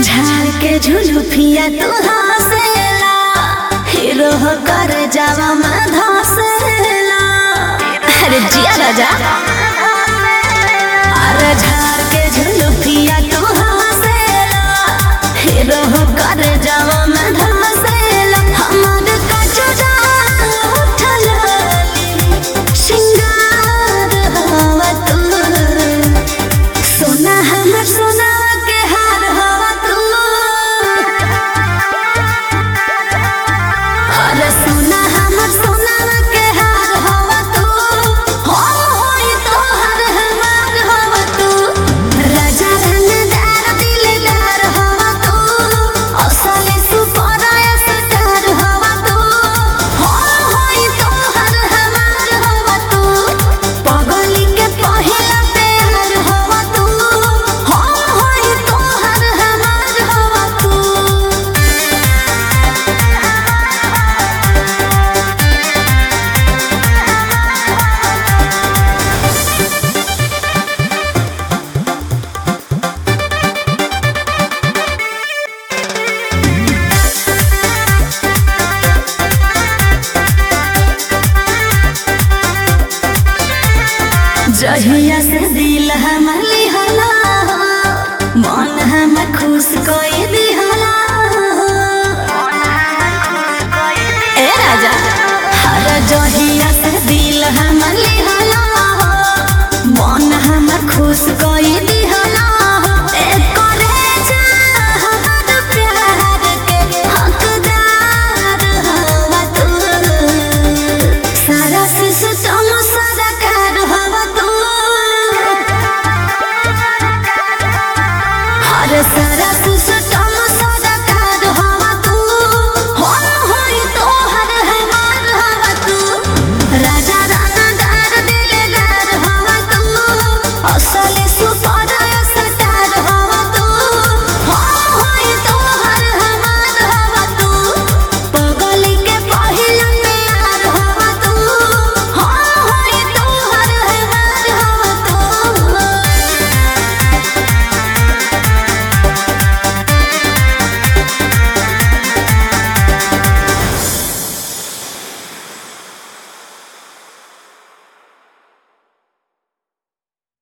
झाड़ के झुलुफिया तू हंसेला, हीरो कर जावा में धसेला। अरे जिया राजा, अरे झाड़ के झुलुफिया तू हंसेला, हीरो कर जावा में धसेला। हमर कचरा उठल सिंगार हवा तू, सोना हमर सोना के हार हवा तू। अरे सोना हमर सोना के हार हवा तू, होई तोहर हमार हवा तू। राजा रंगदार दिलदार हवा तू, असली सुपराय स्टार हवा तू। होई तोहर हमार हवा तू, पगली के पहिला प्यार हवा तू। होई तोहर हमार हवा तू। जहिया से दिल हमर लिहला, मन हमर खुश कोई दिहला। ए राजा, हर जहिया से दिल हमर लिहला, मन हमर खुश कोई दिहला। करे जा हमर प्यार के हकदार हवा तू, सारा सिस्टम सरकार हवा तू। अरे सारा